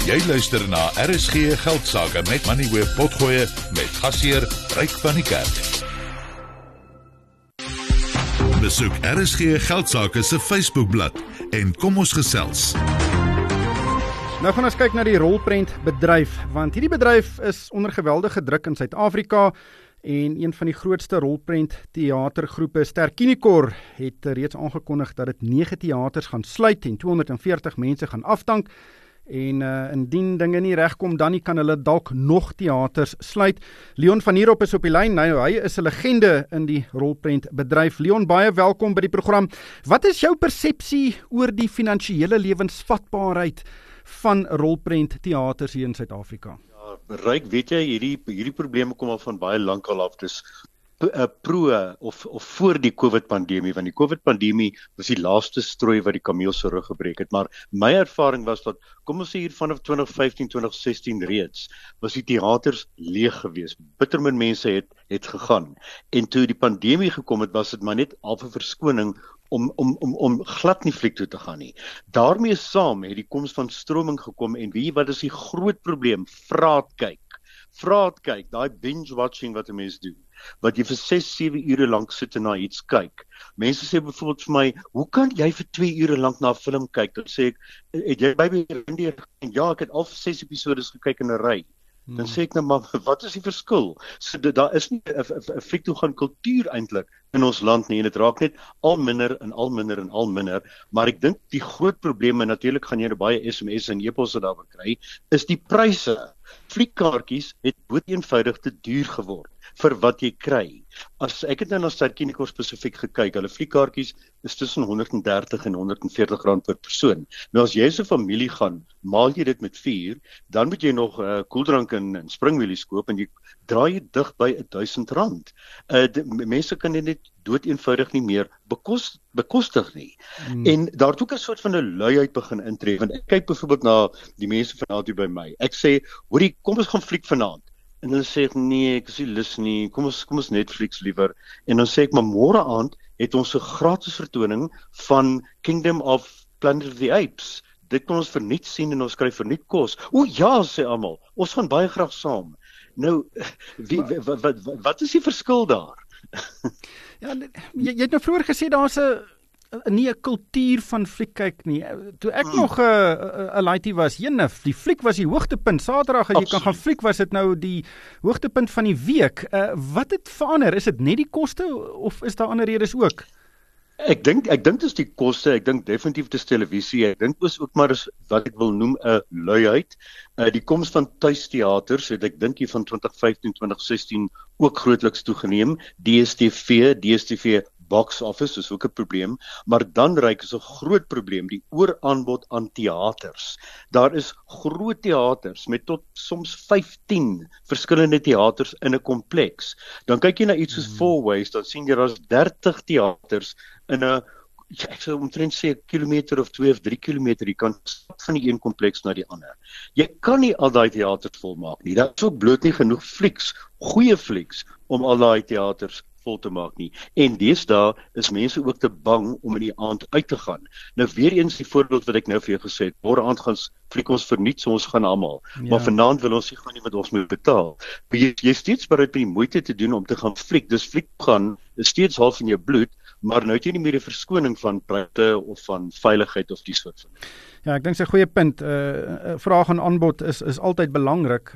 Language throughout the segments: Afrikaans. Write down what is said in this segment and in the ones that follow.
Jy luister na RSG Geldsaake met Money Web Potgoe met gasheer Ryk van die Kerk. Besoek RSG Geldsaake se Facebookblad en kom ons gesels. Nou gaan ons kyk na die rolprent bedryf, want hierdie bedryf is onder geweldige druk in Suid-Afrika en een van die grootste rolprent theatergroepe, Ster-Kinekor, het reeds aangekondig dat dit 9 theaters gaan sluit en 240 mense gaan afdank. En indien dinge nie regkom, dan nie kan hulle dalk nog theaters sluit. Leon van Heerop is op die lyn. Nou, hy is 'n legende in die rolprent bedryf. Leon, baie welkom by die program. Wat is jou persepsie oor die finansiële lewensvatbaarheid van rolprent theaters hier in Suid-Afrika? Ja, Ryk, weet jy, hierdie probleme kom al van baie lank al af. Dis of voor die COVID-pandemie, want die COVID-pandemie was die laaste strooi wat die kameel se rug gebreek het, maar my ervaring was dat, kom ons sê hier vanaf 2015, 2016 reeds, was die theaters leeg gewees, bitter min mense het gegaan, en toe die pandemie gekom het, was dit maar net al 'n verskoning om glad nie fliek toe te gaan nie. Daarmee saam het die koms van stroming gekom, en weet jy wat is die groot probleem? Vraatkyk, daai binge-watching wat 'n mens doen, wat jy vir 6-7 ure lank sit en na iets kyk. Mense sê byvoorbeeld vir my, hoe kan jy vir 2 ure lank na 'n film kyk? Dan sê ek, het jy by Reindeer? Ja, ek het al 6 episodes gekyk in 'n ry. Dan sê ek nou, maar wat is die verskil? So daar is nie 'n fliek toe gaan kultuur eintlik in ons land nie, en dit raak net al minder en al minder, maar ek dink die groot probleme, natuurlik gaan jy baie SMS en e-posse daaroor kry, is die pryse. Fliekkaartjies het doeteenvoudig te duur geword vir wat jy kry. As ek het nou na Ster-Kinekor spesifiek gekyk, hulle fliekkaartjies is tussen 130 en 140 rand per persoon. Nou as jy so 'n familie gaan, maal jy dit met 4, dan moet jy nog koeldrank en springwielies koop, en jy draai jy dig by 1000 rand. Mense kan dit net doeteenvoudig nie meer bekostig nie. En daar het ook 'n soort van 'n luiheid begin intree, want ek kyk byvoorbeeld na die mense vanaand hier by my. Ek sê, hoorie, kom ons gaan fliek vanaand. En hulle sê, nee, ek is nie lus nie, kom ons Netflix liewer. En dan sê ek, maar môre aand het ons 'n gratis vertoning van Kingdom of Planet of the Apes. Dit kan ons verniet sien en ons kry verniet kos. O ja, sê almal, ons gaan baie graag saam. Nou, wat is die verskil daar? Ja, jy het nou vroeër gesê daar's nie 'n kultuur van fliek kyk nie. Toe ek nog 'n laaitie was, die fliek was die hoogtepunt. Saterdag as jy kan gaan fliek, was dit nou die hoogtepunt van die week. Wat het verander? Is dit net die koste of is daar ander redes ook? Ek dink dit is die koste, ek dink definitief dis televisie, ek dink ook maar is wat ek wil noem 'n luiheid. Die koms van tuisteaters het ek dink hier van 2015, 2016 ook grootliks toegeneem. DStv box office is ook 'n probleem, maar dan Ryk is 'n groot probleem, die ooraanbod aan theaters. Daar is groot theaters met tot soms 15 verskillende theaters in 'n kompleks. Dan kyk jy na iets soos Fourways, dan sien jy daar's 30 theaters in 'n, ek sou omtrent sê 'n kilometer of 2 of 3 kilometer, jy kan stap van die een kompleks na die ander. Jy kan nie al daai theaters volmaak nie. Daar is ook bloot nie genoeg flieks, goeie flieks, om al daai theaters vol te maak nie. En deesdae is mense ook te bang om in die aand uit te gaan. Nou weer eens die voorbeeld wat ek nou vir jou gesê het, môre aand gaan fliek ons verniet, so ons gaan almal. Ja. Maar vanaand wil ons nie gaan nie, want ons moet betaal. Jy steeds bereid om die moeite te doen om te gaan fliek. Dus fliek gaan is steeds half in jou bloed, maar nou het jy nie meer 'n verskoning van pryse of van veiligheid of die soort van. Ja, ek dink dis 'n goeie punt. Vraag en aanbod is altyd belangrik.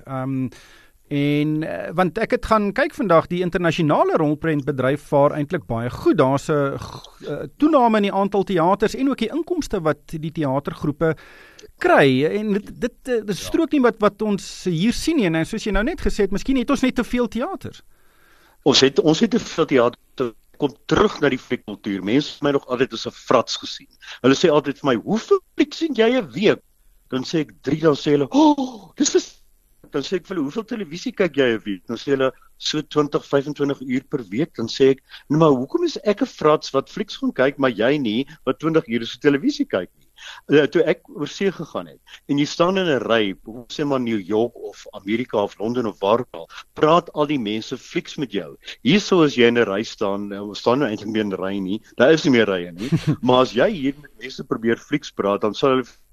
Want ek het gaan kyk vandag, die internasionale rolprentbedryf vaar eintlik baie goed. Daar's 'n toename in die aantal theaters en ook die inkomste wat die theatergroepe kry. En dit strook nie wat ons hier sien nie. En soos jy nou net gesê het, miskien het ons net te veel theaters. Ons het te veel theater. Kom terug na die fliekkultuur. Mense het my nog altyd as 'n frats gesien. Hulle sê altyd vir my, hoeveel fliek sien jy 'n week? Dan sê ek 3, dan sê hulle, dis dan sê ek vir hulle, hoeveel televisie kyk jy 'n week? Dan sê hulle, so 20, 25 uur per week. Dan sê ek, nou maar hoekom is ek 'n frats wat flieks gaan kyk, maar jy nie, wat 20 ure se televisie kyk nie? Toe ek oor see gegaan het, en jy staan in 'n ry, sê maar New York of Amerika of Londen of waar ook al, praat al die mense flieks met jou. Hierso as jy in 'n ry staan nou eintlik meer in 'n ry nie, daar is nie meer rye nie, maar as jy hier met mense probeer flieks praat, dan sal hulle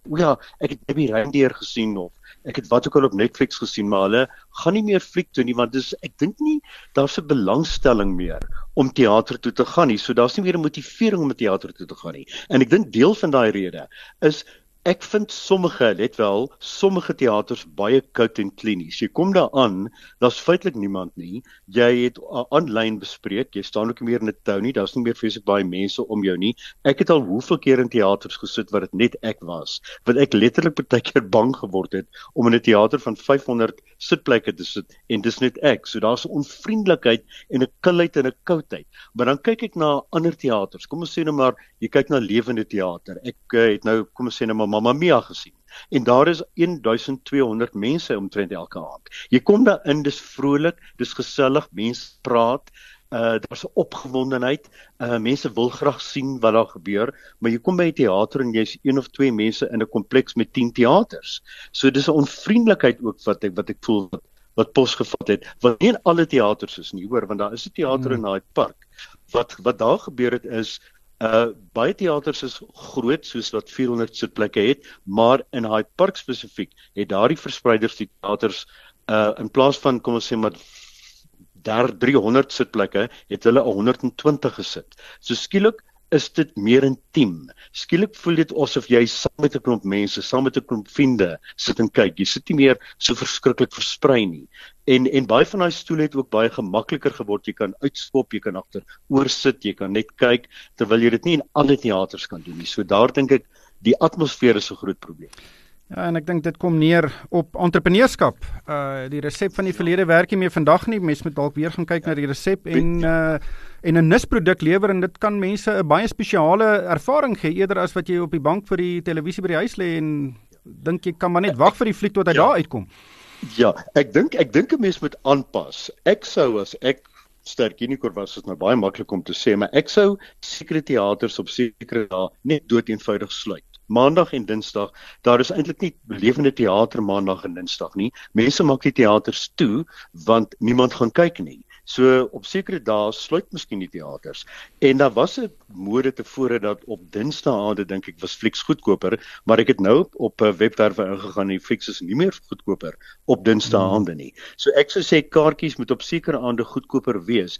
ja, ek het Baby Reindeer gesien of ek het wat ook al op Netflix gesien, maar hulle gaan nie meer fliek toe nie, want ek dink nie daar's 'n belangstelling meer om teater toe te gaan nie. So daar's nie meer 'n motivering om teater toe te gaan nie. En ek dink deel van daai rede is ek vind sommige teaters baie koud en klinies. Jy kom daar aan, daar's feitelik niemand nie. Jy het aanlyn bespreek, jy staan ook nie meer in 'n tou nie, daar's nie meer vreeslik baie mense om jou nie. Ek het al hoeveel keer in teaters gesit waar dit net ek was, wat ek letterlik baie keer bang geword het om in 'n teater van 500 sitplekke te sit en dis net ek. So daar's 'n onvriendelikheid en 'n kilheid en 'n koudheid. Maar dan kyk ek na ander teaters. Kom ons sê nou maar, jy kyk na lewende teater. Ek het nou, kom ons sê nou maar Mamma Mia gesien. En daar is 1200 mense omtrent elke aand. Jy kom daar in, dis vrolik, dis gesellig, mense praat, daar's 'n opgewondenheid, mense wil graag sien wat daar gebeur, maar jy kom by 'n teater en jy's 1 of 2 mense in 'n kompleks met 10 teaters. So dis 'n onvriendelikheid ook wat ek voel wat posgevat het, wat nie in alle teaters is nie, hoor, want daar is 'n teater in Hyde Park. Wat daar gebeur het is baie teaters is groot soos wat 400 sitplekke het, maar in Hyde Park spesifiek het daardie verspreiders die teaters in plaas van kom ons sê maar 300 sitplekke het hulle 120 gesit. So skielik is dit meer intiem. Skielik voel dit asof jy saam met 'n klomp mense, saam met 'n klomp vriende sit en kyk. Jy sit nie meer so verskriklik versprei nie. En baie van daai stoele het ook baie gemakliker geword. Jy kan uitskop, jy kan agteroor sit, jy kan net kyk, terwyl jy dit nie in alle teaters kan doen nie. So daar dink ek die atmosfeer is 'n groot probleem. Ja, en ek dink dit kom neer op entrepreneurskap. Die resep van die verlede werk nie meer vandag nie. Mens moet dalk weer gaan kyk na die resep en 'n nisproduk lewer, en dit kan mense 'n baie spesiale ervaring gee eerder as wat jy op die bank vir die televisie by die huis lê en dink jy kan maar net wag vir die fliek tot hy daar uitkom. Ja, ek dink 'n mens moet aanpas. Ek sou as ek Ster-Kinekor was, dit nou baie maklik om te sê, maar ek sou sekere teaters op sekere dae net doeteenvoudig sluit. Maandag en Dinsdag, daar is eintlik nie lewende teater Maandag en Dinsdag nie. Mense maak die teaters toe want niemand gaan kyk nie. So op sekere dae sluit miskien die teaters. En daar was 'n mode tevore dat op Dinsdae, dink ek, was flieks goedkoper, maar ek het nou op webwerwe ingegaan, die flieks is nie meer goedkoper op Dinsdae nie. So ek sou sê kaartjies moet op sekere aande goedkoper wees.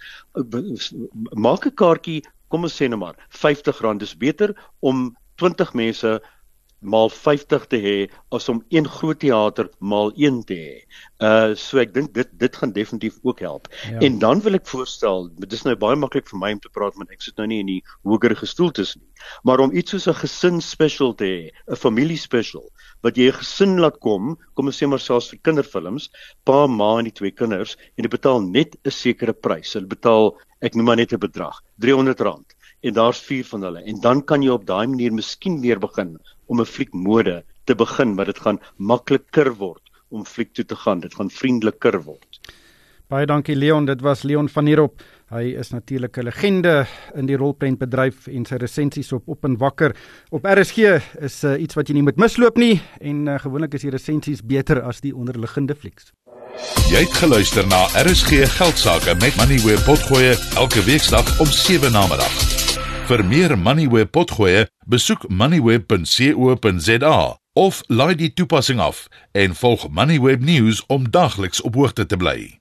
Maak 'n kaartjie, kom ons sê nou maar R50, dis beter om 20 mense maal 50 te hê as om een groot teater maal 1 te hê. So ek dink dit gaan definitief ook help. Ja. En dan wil ek voorstel, dit is nou baie maklik vir my om te praat, want ek sit nou nie in die hoëre gestoeltes nie, maar om iets soos 'n gesin-special te hê, 'n familie-special, wat jy 'n gesin laat kom ons sê maar selfs vir kinderfilms, pa, ma en die 2 kinders, en hulle betaal net 'n sekere prys. Hulle betaal, ek noem maar net 'n bedrag, R300. En daar's 4 van hulle. En dan kan jy op daai manier miskien weer begin om 'n fliekmode te begin, maar dit gaan makliker word om fliek toe te gaan. Dit gaan vriendeliker word. Baie dankie Leon, dit was Leon van Heerop. Hy is natuurlik 'n legende in die rolprentbedryf en sy resensies op en wakker op RSG is iets wat jy nie moet misloop nie, en gewoonlik is die resensies beter as die onderliggende flieks. Jy het geluister na RSG Geldsaake met Moneyweb Potgoe elke weekdag om 7 namiddag. Vir meer Moneyweb Potgoe, besoek moneyweb.co.za of laai die toepassing af en volg Moneyweb News om dagliks op hoogte te bly.